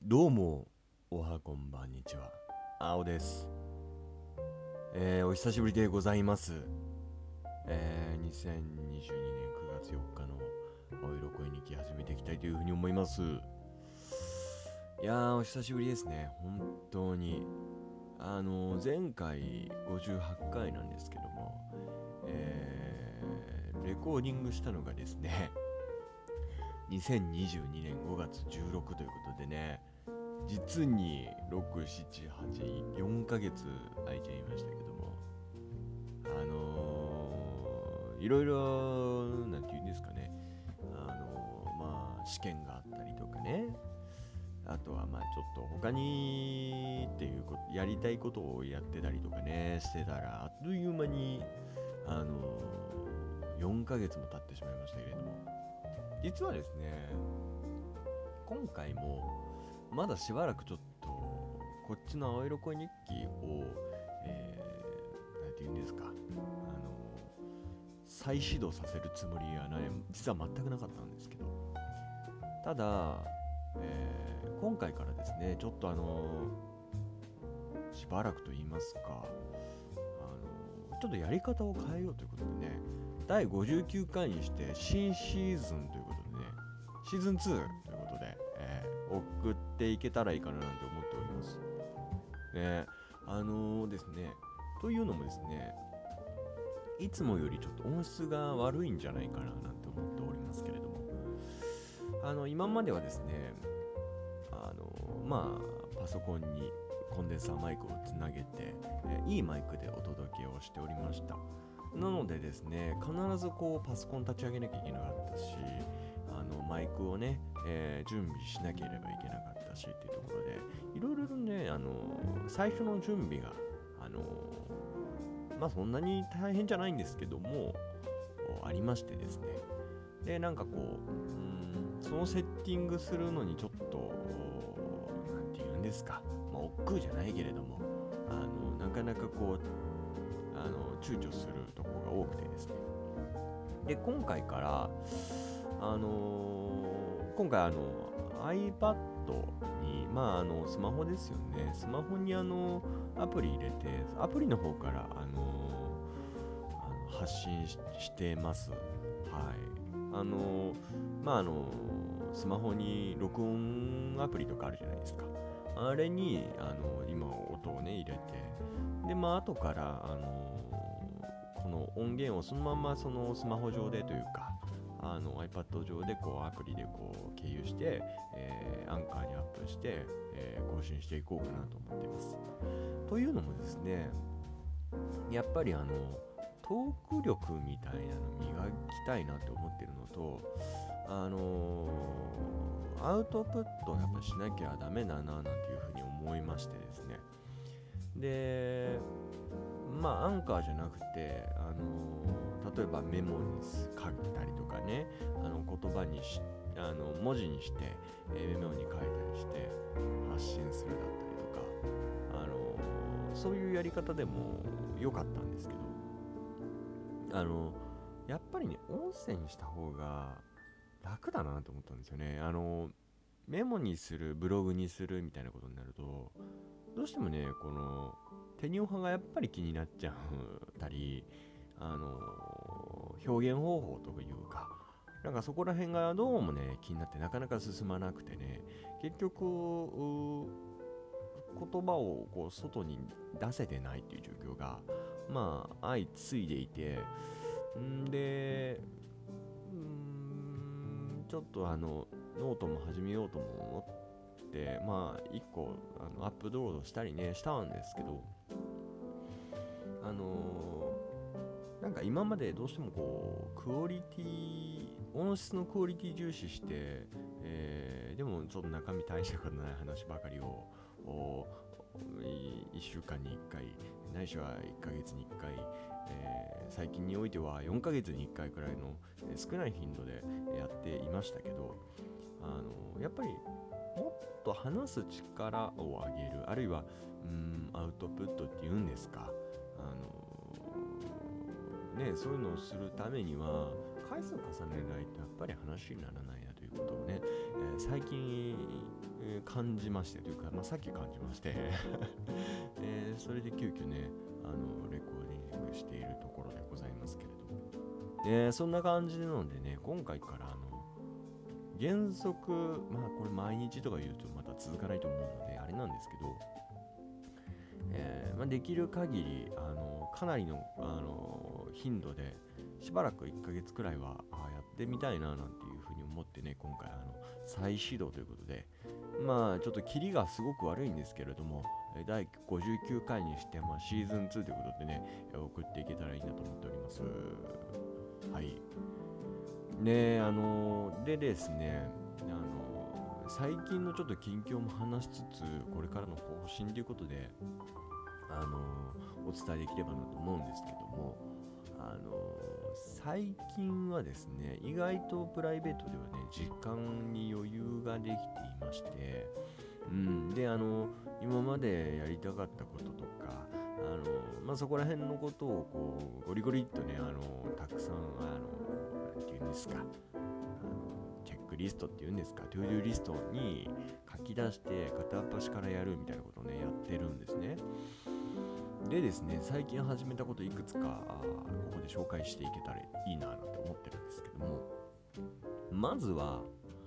どうも、おはこんばんにちは。青です。お久しぶりでございます。2022年9月4日の青色恋日記始めていきたいというふうに思います。いやー、お久しぶりですね。本当に。前回58回なんですけども、レコーディングしたのがですね、2022年5月16ということでね、実に6、7、8、4ヶ月空いちゃいましたけども、いろいろ、なんて言うんですかね、試験があったりとかね、あとはちょっと他にっていうこと、やりたいことをやってたりとかね、してたら、あっという間に、4ヶ月も経ってしまいましたけれども、実はですね、今回もまだしばらくちょっとこっちの青色恋日記を、なんて言うんですか、再始動させるつもりはない、実は全くなかったんですけど、ただ、今回からですね、ちょっとしばらくと言いますか、ちょっとやり方を変えようということでね、第59回にして新シーズンということでね、シーズン2ということで、送っていけたらいいかななんて思っております。ね、ですね、というのもですね、いつもよりちょっと音質が悪いんじゃないかななんて思っておりますけれども、今まではですね、パソコンにコンデンサーマイクをつなげて、いいマイクでお届けをしておりました。なのでですね、必ずこうパソコン立ち上げなきゃいけなかったし、マイクをね、準備しなければいけなかったしっていうところで、いろいろね、最初の準備が、そんなに大変じゃないんですけども、ありましてですね。で、なんかこう、そのセッティングするのにちょっと、なんて言うんですか、億劫じゃないけれども、なかなかこう、躊躇するところが多くてですね。で、今回から、今回iPad に、スマホですよね。スマホにアプリ入れて、アプリの方から、発信してます。はい。スマホに録音アプリとかあるじゃないですか。あれに、今音をね、入れて、で、後から、この音源をそのままそのスマホ上でというか、iPad 上でこうアプリでこう経由して、アンカーにアップして、更新していこうかなと思っています。というのもですね、やっぱりトーク力みたいなの磨きたいなと思ってるのと、アウトプットをやっぱしなきゃダメだななんていうふうに思いましてですね。で、アンカーじゃなくて、例えばメモに書いたりとかね、言葉にし、文字にして、メモに書いたりして発信するだったりとか、そういうやり方でも良かったんですけど、やっぱりね、音声にした方が楽だなと思ったんですよね。メモにする、ブログにするみたいなことになると、どうしてもね、この手にオハがやっぱり気になっちゃうたり、表現方法というか、なんかそこら辺がどうもね、気になってなかなか進まなくてね、結局、言葉をこう外に出せてないっていう状況が、相次いでいて、で、ちょっとノートも始めようとも思って、一個アップロードしたりね、したんですけど、なんか今までどうしてもこうクオリティ音質のクオリティ重視して、でもちょっと中身大したことない話ばかりを1週間に1回ないしは1ヶ月に1回、最近においては4ヶ月に1回くらいの、少ない頻度でやっていましたけど、やっぱりもっと話す力を上げる、あるいはアウトプットっていうんですか、そういうのをするためには回数を重ねないとやっぱり話にならないなということをね、最近感じましてというか、さっき感じましてそれで急遽ねレコーディングしているところでございますけれども、そんな感じなのでね、今回から原則これ毎日とか言うとまた続かないと思うのであれなんですけど、できる限りかなりの頻度でしばらく1ヶ月くらいはやってみたいななんていうふうに思ってね、今回再始動ということで、ちょっとキリがすごく悪いんですけれども、第59回にして、シーズン2ということでね、送っていけたらいいなと思っております。はい。でですね、最近のちょっと近況も話しつつ、これからの方針ということで、お伝えできればなと思うんですけども、最近はですね、意外とプライベートではね、時間に余裕ができていまして、で、今までやりたかったこととか、そこら辺のことをこうゴリゴリっとね、たくさんなんていうんですか、チェックリストっていうんですか、トゥードゥーリストに書き出して片っ端からやるみたいなことをね、やってるんですね。でですね、最近始めたこといくつかここで紹介していけたらいいななんて思ってるんですけども、まずは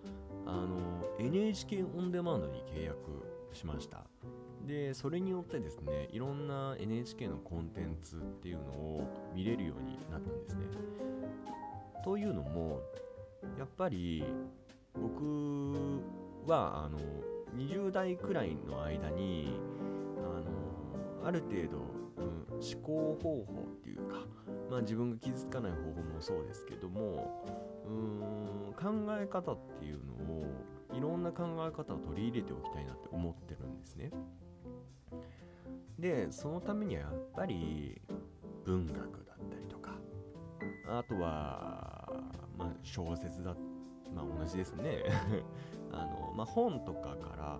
NHK オンデマンドに契約しました。でそれによってですね、いろんな NHK のコンテンツっていうのを見れるようになったんですね。というのもやっぱり僕は20代くらいの間にある程度、思考方法っていうか、自分が傷つかない方法もそうですけども、考え方っていうのをいろんな考え方を取り入れておきたいなって思ってるんですね。でそのためにはやっぱり文学だったりとか、あとは小説だ、同じですね本とかから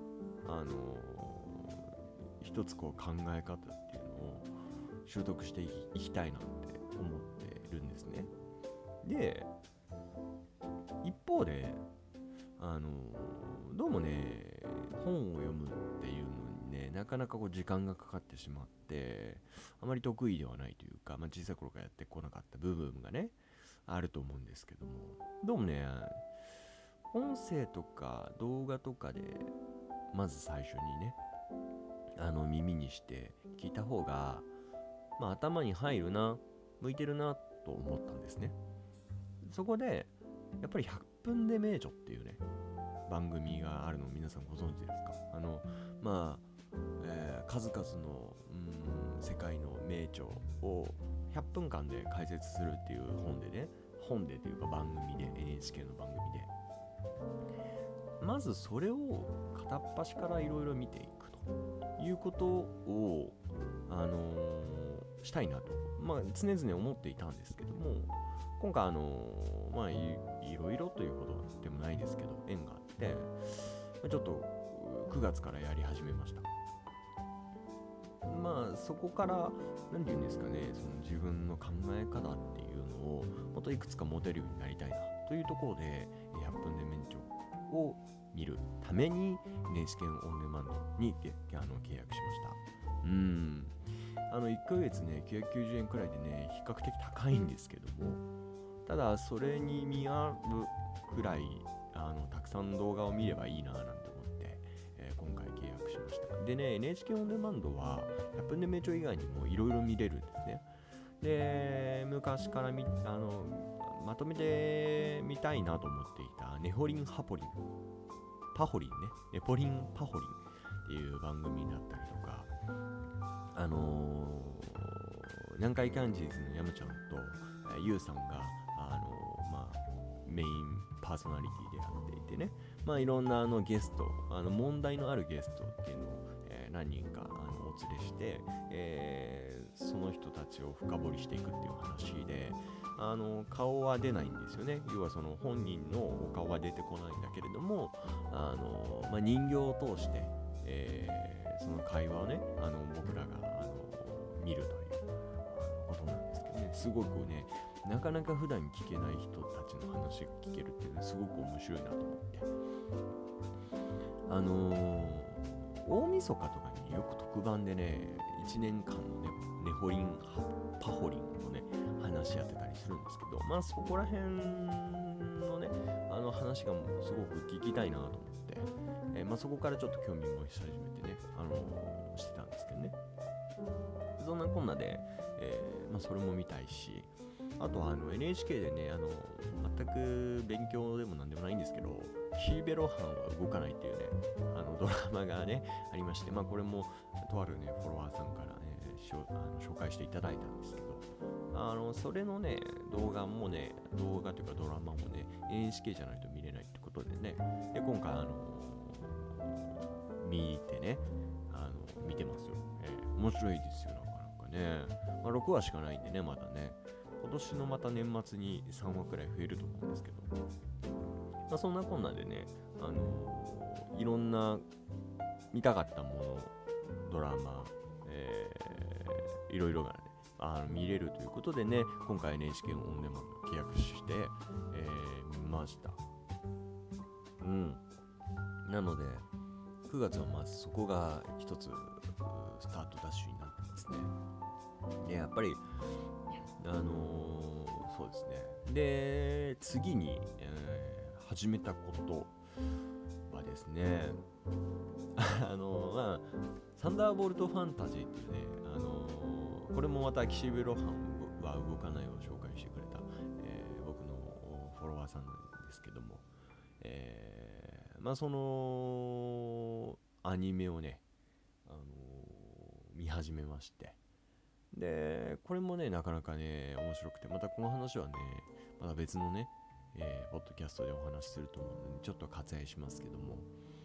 一つこう考え方っていうのを習得していきたいなって思ってるんですね。で一方でどうもね、本を読むっていうのにね、なかなかこう時間がかかってしまって、あまり得意ではないというか、小さい頃からやってこなかった部分がねあると思うんですけども、どうもね、音声とか動画とかでまず最初にね耳にして聞いた方が、頭に入るな、向いてるなと思ったんですね。そこでやっぱり100分で名著っていうね番組があるのを皆さんご存知ですか？数々の世界の名著を100分間で解説するっていう本でというか番組で NHK の番組でまずそれを片っ端からいろいろ見ていくということをしたいなと常々思っていたんですけども、今回いろいろというほどでもないですけど縁があってちょっと9月からやり始めました。そこから何て言うんですかね、その自分の考え方っていうのをもっといくつか持てるようになりたいなというところで100分で免許を見るために NHK オンデマンドに契約しました。1ヶ月ね990円くらいでね比較的高いんですけども、ただそれに見合うくらいたくさん動画を見ればいいななんて思って、今回契約しました。でね NHK オンデマンドは100分で名著以外にもいろいろ見れるんですね。で昔からまとめてみたいなと思っていたネポリンパホリンっていう番組だったりとか、南海キャンディーズの山ちゃんとユウさんがメインパーソナリティでやっていてね、いろんなゲスト問題のあるゲストっていうのを、何人かお連れして、その人たちを深掘りしていくっていう話で、顔は出ないんですよね。要はその本人のお顔は出てこないんだけれども人形を通して、その会話をね僕らが見るということなんですけどね、すごくねなかなか普段聞けない人たちの話が聞けるっていうのはすごく面白いなと思って、 大晦日とかによく特番でね、1年間のね、ネホリン、パホリンのね、話やってたりするんですけど、まあそこら辺のね、話がすごく聞きたいなと思って、まあそこからちょっと興味持ち始めてね、してたんですけどね。そんなこんなで、まあそれも見たいし、あとはNHK でね、全く勉強でもなんでもないんですけど、キーベロハンは動かないっていうね、ドラマがね、ありまして、まあこれもとあるね、フォロワーさんからね、紹介していただいたんですけど、それのね、動画というかドラマもね、NHK じゃないと見れないってことでね、で、今回見てね、見てますよ。面白いですよ、なかなかね。まあ6話しかないんでね、まだね。今年のまた年末に3話くらい増えると思うんですけど、まあ、そんなこんなでね、いろんな見たかったもの、ドラマ、いろいろがね、見れるということでね、今回 NHK のオンデマンド契約して、見ました。なので、9月はまずそこが一つスタートダッシュになってますね。で、やっぱり、そうですね。で、次に、始めたことはですね、まあ、サンダーボルトファンタジーっていうね、これもまた岸辺露伴は動かないを紹介してくれた、僕のフォロワーさんなんですけども、まあそのアニメをね、見始めまして、でこれもねなかなかね面白くて、またこの話はねまた別のね、ポッドキャストでお話しすると思うのでちょっと割愛しますけども、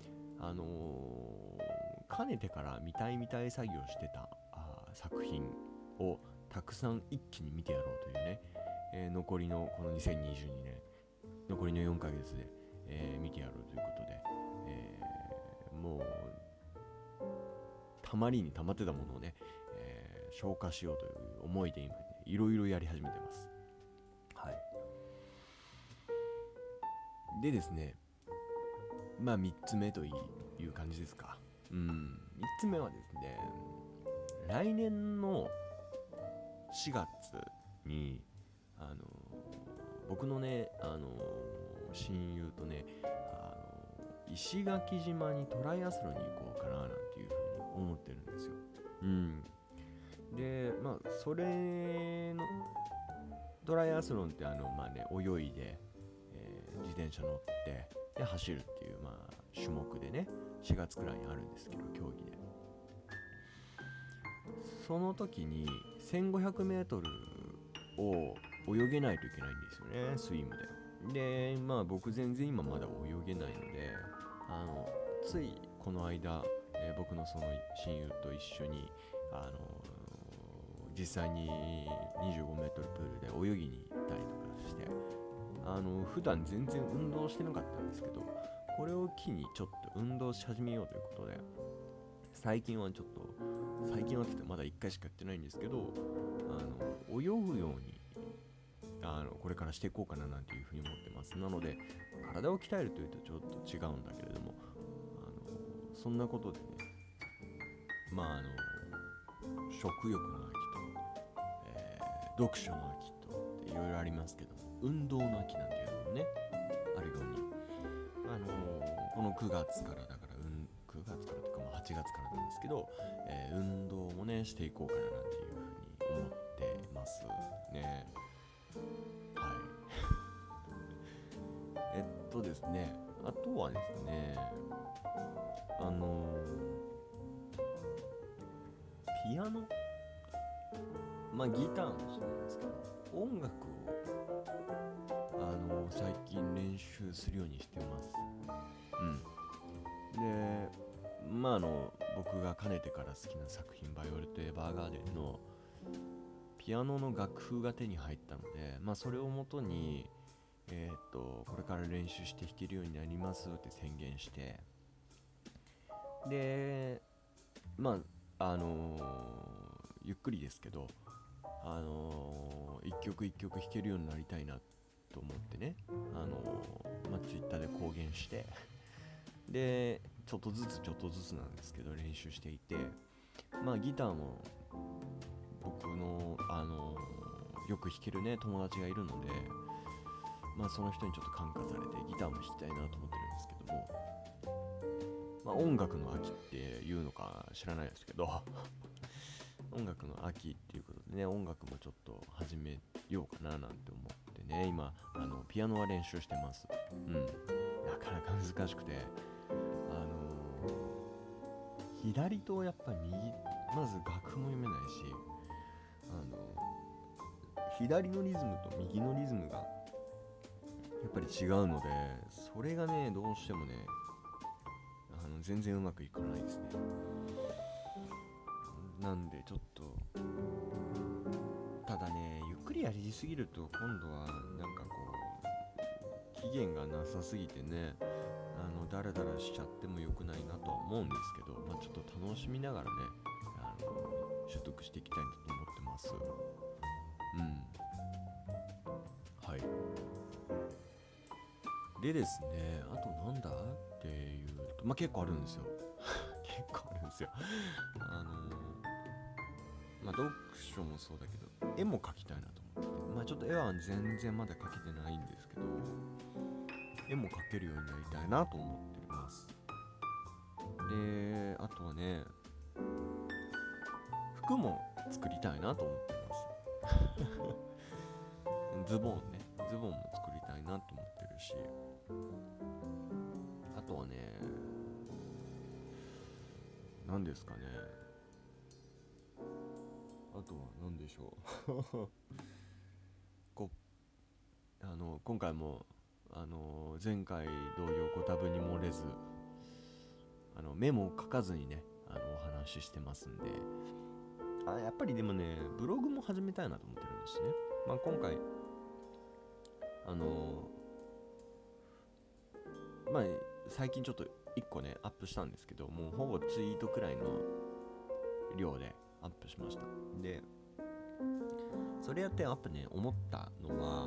かねてから見たい作業してた作品をたくさん一気に見てやろうというね、残りのこの2022年残りの4ヶ月で、見てやろうということで、もうたまりにたまってたものをね、消化しようという思いで今ねいろいろやり始めてます。はい。でですね、まあ3つ目という感じですか。3つ目はですね、来年の4月に僕のね親友とね石垣島にトライアスロンに行こうかななんていうふうに思ってるんですよ。でまあそれのトライアスロンってまあね泳いで、自転車乗ってで走るっていうまあ種目でね4月くらいにあるんですけど競技で、その時に 1500m を泳げないといけないんですよね、スイムで。でまあ僕全然今まだ泳げないのでついこの間、僕のその親友と一緒に実際に 25m プールで泳ぎに行ったりとかして、普段全然運動してなかったんですけど、これを機にちょっと運動し始めようということで、最近はって言ってまだ1回しかやってないんですけど、泳ぐようにこれからしていこうかななんていうふうに思ってます。なので体を鍛えるというとちょっと違うんだけれども、そんなことでね、まあ食欲の秋と、読書の秋とっていろいろありますけども、運動の秋なんていうのもねあるように、この9月からだから、9月からというかまあ8月からなんですけど、運動もねしていこうかななんていうふうに思ってますね。はい。ですね、あとはですね、ピアノ、まあギターもそうなんですけど、音楽を最近練習するようにしてます。で、まあ僕がかねてから好きな作品、バイオレット・エヴァーガーデンのピアノの楽譜が手に入ったので、まあそれをもとにこれから練習して弾けるようになりますって宣言して、でまあゆっくりですけど一曲一曲弾けるようになりたいなと思ってね、ツイッターで公言して、でちょっとずつなんですけど練習していて、まあギターも僕のよく弾けるね友達がいるので、まあその人にちょっと感化されてギターも弾きたいなと思ってるんですけども、まあ音楽の秋っていうのか知らないですけど音楽の秋っていうことでね、音楽もちょっと始めようかななんて思ってね、今ピアノは練習してます。なかなか難しくて、左とやっぱ右、まず楽譜も読めないし、左のリズムと右のリズムがやっぱり違うので、それがねどうしてもね全然うまくいかないですね。なんでちょっとただね、ゆっくりやりすぎると今度はなんかこう期限がなさすぎてね、ダラダラしちゃっても良くないなとは思うんですけど、まあ、ちょっと楽しみながらね習得していきたいなと思ってます。はい。でですね、あとなんだっていうと、まあ結構あるんですよ結構あるんですよ。まあ読書もそうだけど絵も描きたいなと思ってて、まあちょっと絵は全然まだ描けてないんですけど、絵も描けるようになりたいなと思ってます。で、あとはね、服も作りたいなと思ってますズボンも作りたいなと思ってるし、あとはね、何ですかね、あとは何でしょう今回も前回同様ご多分に漏れずメモを書かずにねお話ししてますんで、やっぱりでもねブログも始めたいなと思ってるんですね。まあ今回まあ最近ちょっと1個ねアップしたんですけど、もうほぼツイートくらいの量でアップしました。でそれやってやっぱね思ったのは、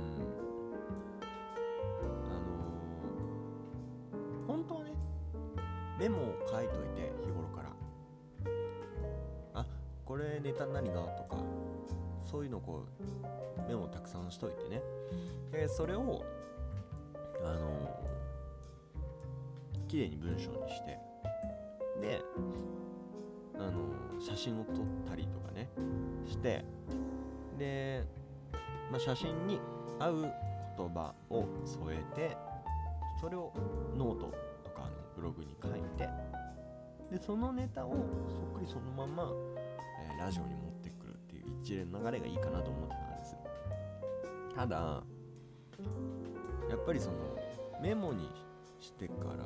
本当はねメモを書いといて日頃から、これネタになりなとかそういうのをこうメモをたくさんしといてね、でそれを綺麗に文章にして、で写真を撮ったりとかねして、で、まあ、写真に合う言葉を添えて、それをノートとかブログに書いて、でそのネタをそっくりそのまま、ラジオに持ってくるっていう一連の流れがいいかなと思ってたんです。ただやっぱりそのメモにしてから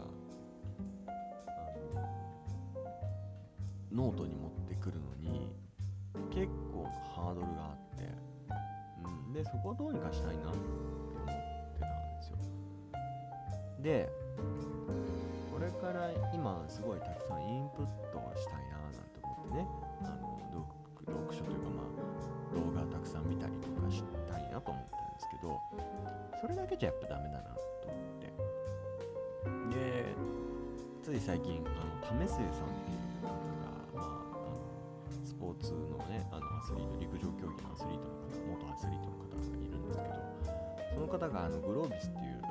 ノートに持ってくるのに結構ハードルがあって、でそこをどうにかしたいなって思ってたんですよ。でこれから今すごいたくさんインプットをしたいななんて思ってね、読書というか動画たくさん見たりとかしたいなと思ってるんですけど、それだけじゃやっぱダメだなと思って、でつい最近為末さんっていう方が、スポーツのねアスリート、陸上競技のアスリートの方、元アスリートの方がいるんですけど、その方がグロービスっていう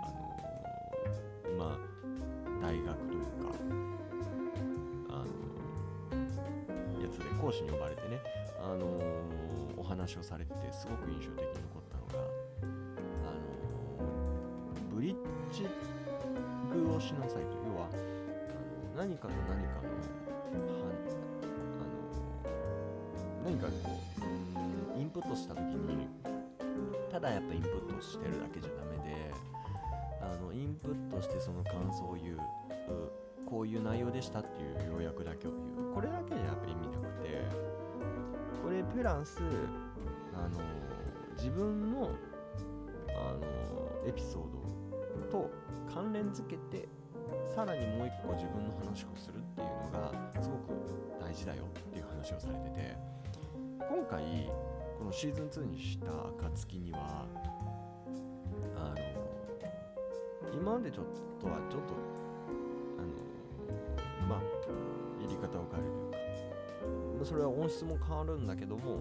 大学というかやつで講師に呼ばれてね、お話をされててすごく印象的に残ったのが、ブリッジグをしなさいと、要は何かと何かの何かこうインプットした時にただやっぱインプットしてるだけじゃダメで、インプットしてその感想を言う、こういう内容でしたっていう要約だけを言う、これだけじゃやっぱり意味なくて、これプラス自分のエピソードと関連づけてさらにもう一個自分の話をするっていうのがすごく大事だよっていう話をされてて、今回このシーズン2にした暁には今までちょっと方を変えるというか、それは音質も変わるんだけども、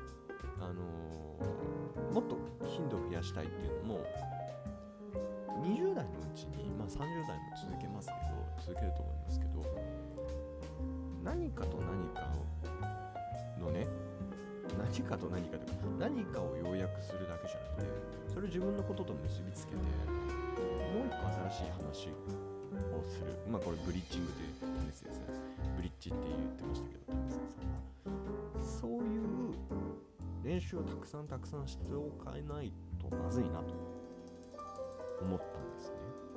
もっと頻度を増やしたいっていうのも20代のうちに、30代も続けると思いますけど、何かと何かのね、何かと何かというか、何かを要約するだけじゃなくて、それを自分のことと結びつけて、もう一個新しい話をする。これブリッジングでタメスですね。ブリッジって言ってましたけど、タメスさんは。そういう練習をたくさんしておかないとまずいなと思ったんですね。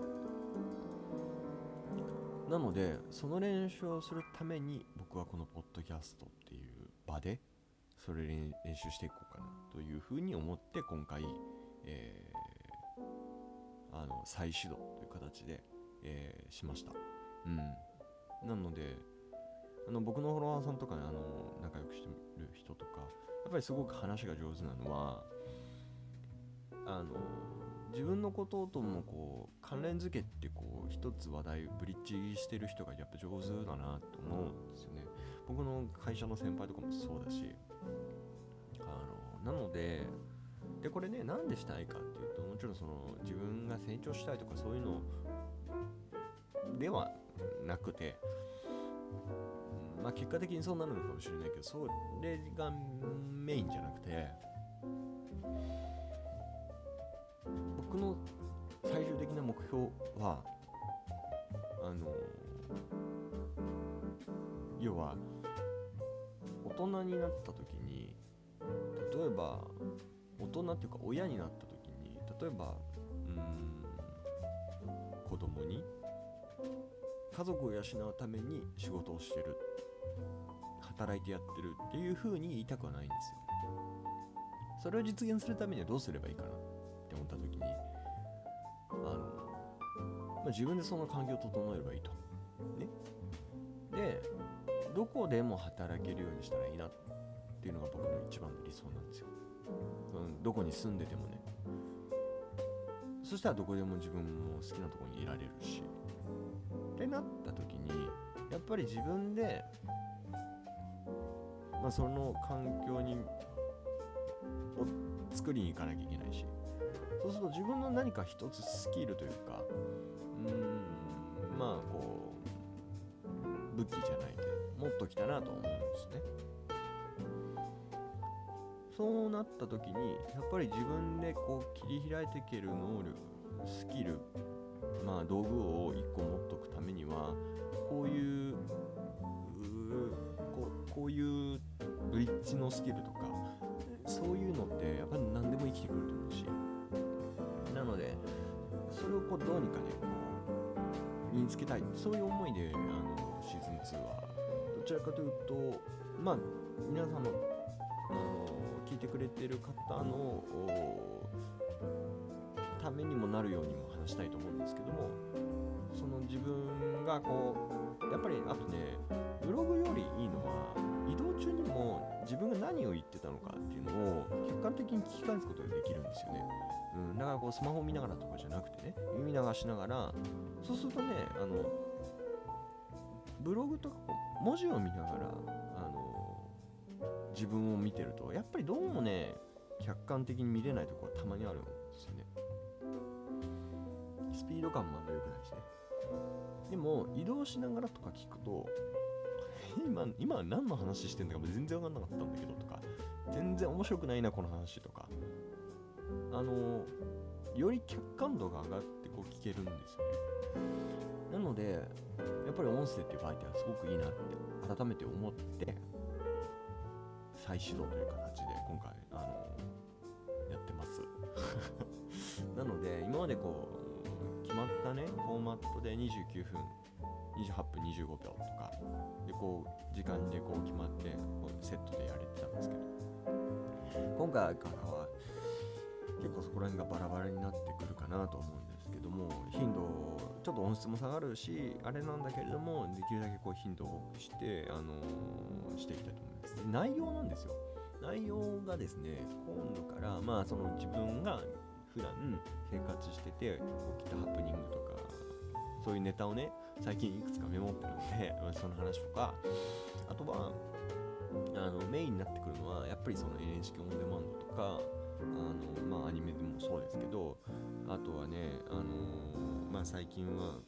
なので、その練習をするために僕はこのポッドキャストっていう場でそれ練習していこうかなというふうに思って、今回、再始動という形で、しました。なので僕のフォロワーさんとかね、仲良くしてる人とか、やっぱりすごく話が上手なのは、自分のことともこう関連づけて一つ話題ブリッジしてる人がやっぱ上手だなと思うんですよね。僕の会社の先輩とかもそうだし、なのでこれね、なんでしたいかっていうと、もちろんその自分が成長したいとかそういうのではなくて、結果的にそうなるのかもしれないけど、それがメインじゃなくて、僕の最終的な目標は要は大人になった時に、例えば大人っていうか親になった時に、例えば子供に家族を養うために仕事をしてる、働いてやってるっていう風に言いたくはないんですよ。それを実現するためにはどうすればいいかなって思った時に、自分でその環境を整えればいいとね。で、どこでも働けるようにしたらいいなっていうのが僕の一番の理想なんですよ。どこに住んでてもね。そしたらどこでも自分も好きなところにいられるし、ってなった時にやっぱり自分でその環境にを作りに行かなきゃいけないし、そうすると自分の何か一つスキルというか、武器じゃないけど持っときたなと思うんですね。そうなった時にやっぱり自分で切り開いていける能力、スキル、道具を一個持っとくためには、こういうブリッジのスキルとか、そういうのってやっぱり何でも生きてくると思うし、なのでそれをどうにかね身につけたい、そういう思いでシーズン2はどちらかというと、皆さんの聞いてくれてる方のためにもなるようにも話したいと思うんですけども、その自分がやっぱりあとね、ブログよりいいのは移動中にも自分が何を言ってたのかっていうのを客観的に聞き返すことができるんですよね。だからスマホ見ながらとかじゃなくてね、耳流しながら、そうするとね、ブログとか文字を見ながら自分を見てると、やっぱりどうもね、客観的に見れないところがたまにあるんですよね。スピード感もあんま良くないしね。でも移動しながらとか聞くと、今何の話してんだか全然分かんなかったんだけどとか、全然面白くないなこの話とか、より客観度が上がって聞けるんですよね。なのでやっぱり音声っていう媒体はすごくいいなって改めて思って、再始動という形で今回やってますなので今まで決まったねフォーマットで29分28分25秒とかで時間で決まってセットでやれてたんですけど、今回からは結構そこら辺がバラバラになってくるかなと思うんですけども、頻度ちょっと音質も下がるしあれなんだけれども、できるだけ頻度を多くして、していきたいと思います。内容なんですよ。内容がですね、今度からその自分が普段生活してて起きたハプニングとか、そういうネタをね最近いくつかメモってるんで、 その話とか、あとはメインになってくるのはやっぱりその NHK オンデマンドとかアニメでもそうですけど、あとはね最近は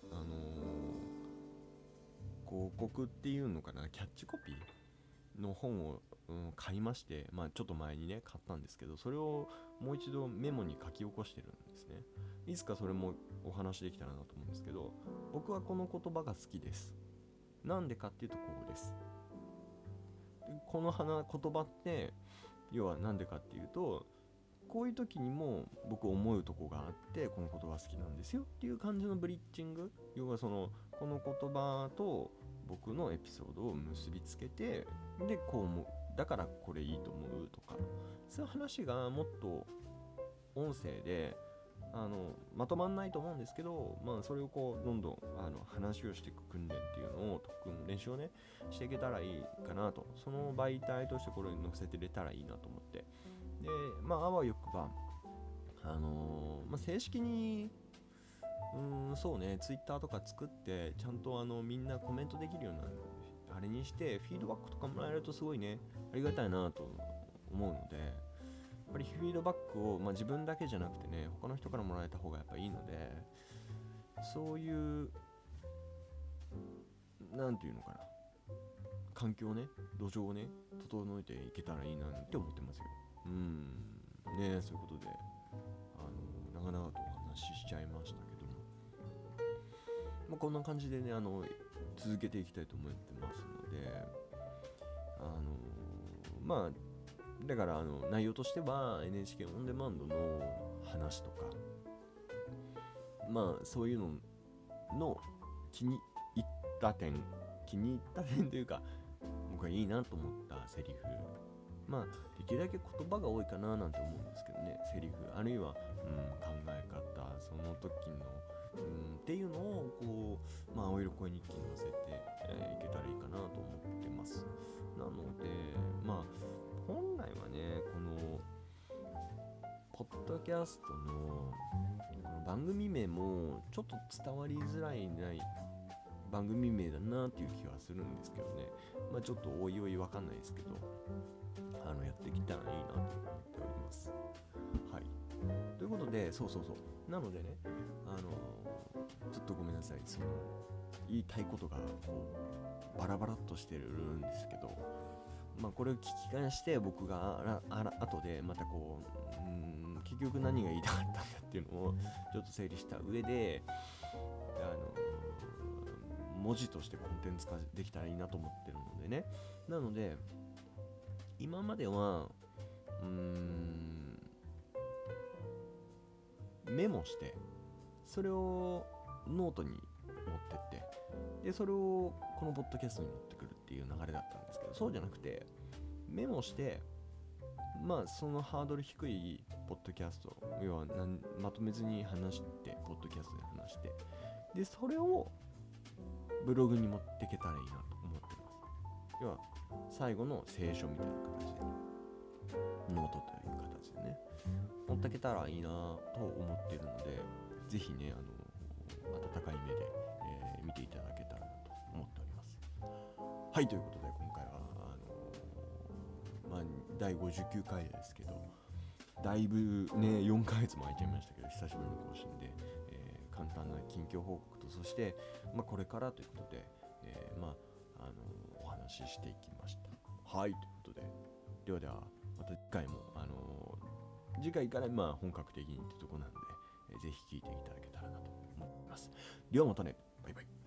広告っていうのかな、キャッチコピーの本を、買いまして、ちょっと前にね買ったんですけど、それをもう一度メモに書き起こしてるんですね。いつかそれもお話できたらなと思うんですけど、僕はこの言葉が好きです。なんでかっていうとこうです。この言葉って要はなんでかっていうと、こういう時にも僕思うとこがあってこの言葉好きなんですよっていう感じのブリッジング、要はこの言葉と僕のエピソードを結びつけて、でこう思う、だからこれいいと思うとか、そういう話がもっと音声でまとまんないと思うんですけど、それをこうどんどん話をしていく訓練っていうのを練習をねしていけたらいいかなと、その媒体としてこれに載せてれたらいいなと思って、であわよくば正式にそうね、ツイッターとか作ってちゃんとみんなコメントできるようなあれにしてフィードバックとかもらえるとすごいねありがたいなと思うので、やっぱりフィードバックを、自分だけじゃなくてね他の人からもらえた方がやっぱいいので、そういうなんていうのかな、環境をね、土壌をね整えていけたらいいなって思ってますよ。ね、そういうことで長々とお話ししちゃいましたけども、こんな感じでね続けていきたいと思ってますので、だから内容としては NHK オンデマンドの話とか、そういうのの気に入った点というか、僕がいいなと思ったセリフ、できるだけ言葉が多いかななんて思うんですけどね、セリフあるいは、考え方、その時の、っていうのをこう青色声日記に載せて、いけたらいいかなと思ってます。なので本来はねこのポッドキャストのこの番組名もちょっと伝わりづらい番組名だなっていう気はするんですけどね、ちょっとおいおいわかんないですけどやってきたらいいなと思っております。はい、ということでそうなのでねちょっとごめんなさい、その言いたいことがこうバラバラっとしてるんですけど、これを聞き返して僕が後でまたこう結局何が言いたかったんだっていうのをちょっと整理した上で文字としてコンテンツ化できたらいいなと思ってるのでね。なので今まではメモしてそれをノートに持ってって、でそれをこのポッドキャストに持ってくるっていう流れだったんですけど、そうじゃなくてメモしてそのハードル低いポッドキャスト、要はまとめずに話してポッドキャストで話して、でそれをブログに持っていけたらいいなと思ってます。要は最後の聖書みたいな形でノートという形でね持っていけたらいいなと思っているので、ぜひね温かい目で、見ていただけたらなと思っております。はい、ということで今回は第59回ですけど、だいぶね4ヶ月も空いちゃいましたけど久しぶりに更新で、簡単な近況報告と、そして、これからということで、お話ししていきました。はい、ということで、ではまた次回も次回から本格的にってとこなんで、ぜひ聞いていただけたらなと思います。ではまたね、バイバイ。